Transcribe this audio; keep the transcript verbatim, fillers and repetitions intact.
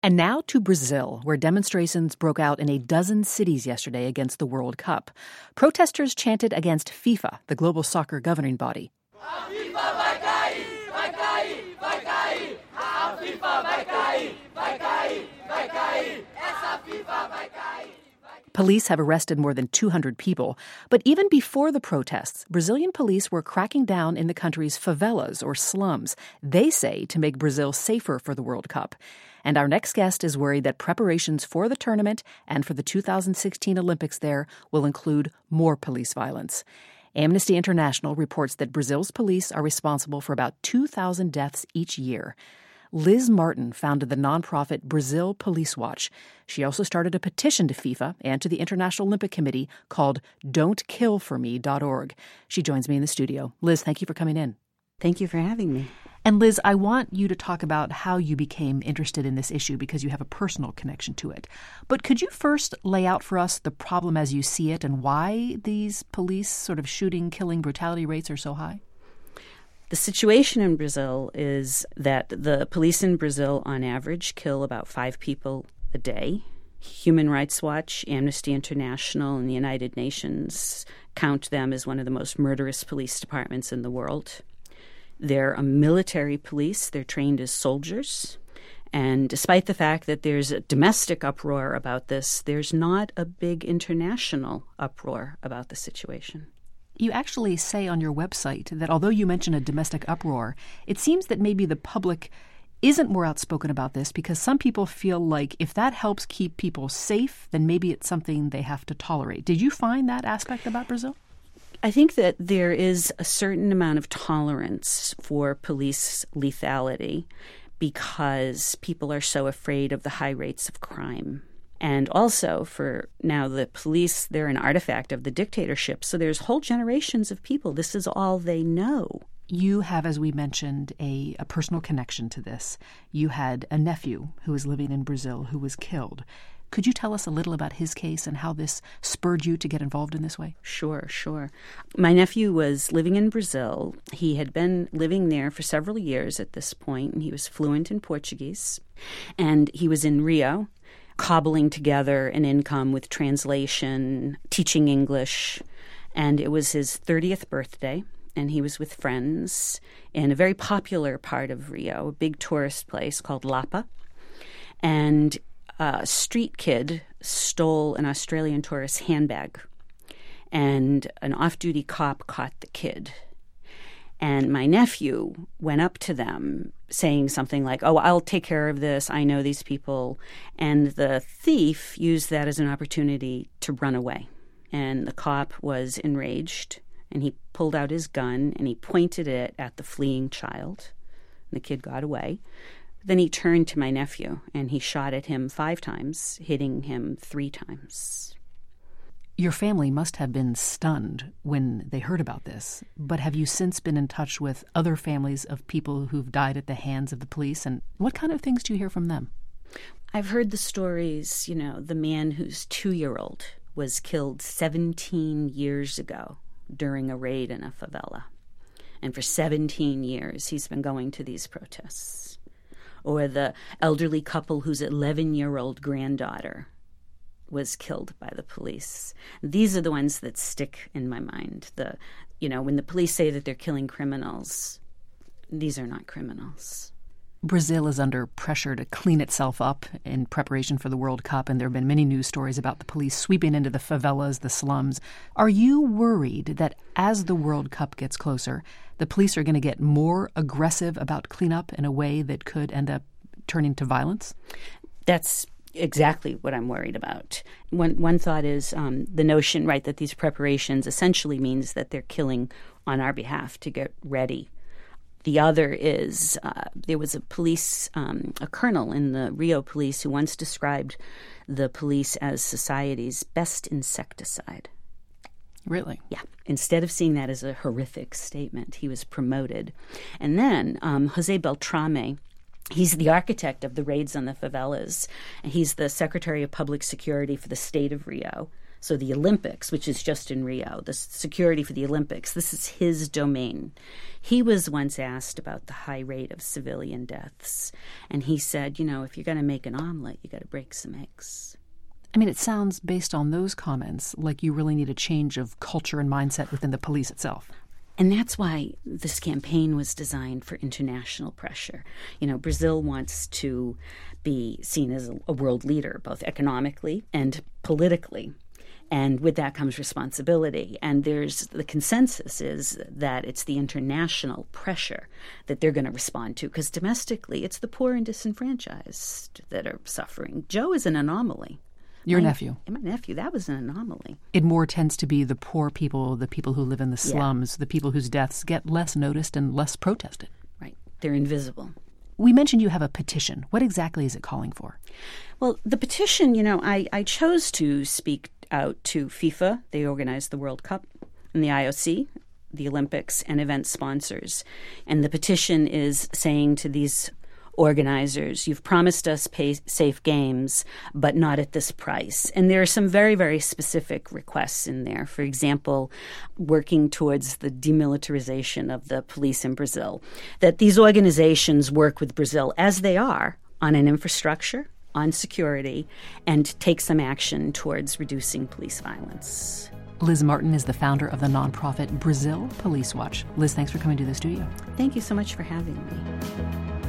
And now to Brazil, where demonstrations broke out in a dozen cities yesterday against the World Cup. Protesters chanted against FIFA, the global soccer governing body. Police have arrested more than two hundred people. But even before the protests, Brazilian police were cracking down in the country's favelas or slums, they say to make Brazil safer for the World Cup. And our next guest is worried that preparations for the tournament and for the two thousand sixteen Olympics there will include more police violence. Amnesty International reports that Brazil's police are responsible for about two thousand deaths each year. Liz Martin founded the nonprofit Brazil Police Watch. She also started a petition to FIFA and to the International Olympic Committee called don't kill for me dot org. She joins me in the studio. Liz, thank you for coming in. Thank you for having me. And Liz, I want you to talk about how you became interested in this issue because you have a personal connection to it. But could you first lay out for us the problem as you see it and why these police sort of shooting, killing, brutality rates are so high? The situation in Brazil is that the police in Brazil, on average, kill about five people a day. Human Rights Watch, Amnesty International, and the United Nations count them as one of the most murderous police departments in the world. They're a military police. They're trained as soldiers. And despite the fact that there's a domestic uproar about this, there's not a big international uproar about the situation. You actually say on your website that although you mention a domestic uproar, it seems that maybe the public isn't more outspoken about this because some people feel like if that helps keep people safe, then maybe it's something they have to tolerate. Did you find that aspect about Brazil? I think that there is a certain amount of tolerance for police lethality because people are so afraid of the high rates of crime. And also for now the police, they're an artifact of the dictatorship. So there's whole generations of people. This is all they know. You have, as we mentioned, a, a personal connection to this. You had a nephew who was living in Brazil who was killed. Could you tell us a little about his case and how this spurred you to get involved in this way? Sure, sure. My nephew was living in Brazil. He had been living there for several years at this point, and he was fluent in Portuguese. And he was in Rio, cobbling together an income with translation, teaching English. And it was his thirtieth birthday, and he was with friends in a very popular part of Rio, a big tourist place called Lapa. And a street kid stole an Australian tourist's handbag, and an off-duty cop caught the kid. And my nephew went up to them saying something like, oh, I'll take care of this. I know these people. And the thief used that as an opportunity to run away. And the cop was enraged, and he pulled out his gun, and he pointed it at the fleeing child. And the kid got away. Then he turned to my nephew, and he shot at him five times, hitting him three times. Your family must have been stunned when they heard about this, but have you since been in touch with other families of people who've died at the hands of the police, and what kind of things do you hear from them? I've heard the stories, you know, the man whose two-year-old was killed seventeen years ago during a raid in a favela, and for seventeen years he's been going to these protests. Or the elderly couple whose eleven-year-old granddaughter was killed by the police. These are the ones that stick in my mind. The, you know, when the police say that they're killing criminals, these are not criminals. Brazil is under pressure to clean itself up in preparation for the World Cup, and there have been many news stories about the police sweeping into the favelas, the slums. Are you worried that as the World Cup gets closer, the police are going to get more aggressive about cleanup in a way that could end up turning to violence? That's exactly what I'm worried about. One, one thought is um, the notion, right, that these preparations essentially means that they're killing on our behalf to get ready. The other is uh, there was a police, um, a colonel in the Rio police who once described the police as society's best insecticide. Really? Yeah. Instead of seeing that as a horrific statement, he was promoted. And then um, Jose Beltrame, he's the architect of the raids on the favelas. He's the Secretary of Public Security for the state of Rio. So the Olympics, which is just in Rio, the security for the Olympics, this is his domain. He was once asked about the high rate of civilian deaths, and he said, you know, if you're going to make an omelet, you got to break some eggs. I mean, it sounds, based on those comments, like you really need a change of culture and mindset within the police itself. And that's why this campaign was designed for international pressure. You know, Brazil wants to be seen as a world leader, both economically and politically. And with that comes responsibility. And there's the consensus is that it's the international pressure that they're going to respond to, because domestically it's the poor and disenfranchised that are suffering. Joe is an anomaly. Your my, nephew. My nephew, that was an anomaly. It more tends to be the poor people, the people who live in the slums, yeah. the people whose deaths get less noticed and less protested. Right. They're invisible. We mentioned you have a petition. What exactly is it calling for? Well, the petition, you know, I, I chose to speak out to FIFA. They organize the World Cup, and the I O C, the Olympics, and event sponsors. And the petition is saying to these organizers, you've promised us pay safe games, but not at this price. And there are some very, very specific requests in there. For example, working towards the demilitarization of the police in Brazil, that these organizations work with Brazil, as they are, on an infrastructure, on security, and take some action towards reducing police violence. Liz Martin is the founder of the nonprofit Brazil Police Watch. Liz, thanks for coming to the studio. Thank you so much for having me.